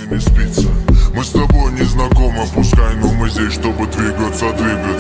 не спится. Мы с тобой не знакомы, пускай, но мы здесь, чтобы двигаться, двигаться.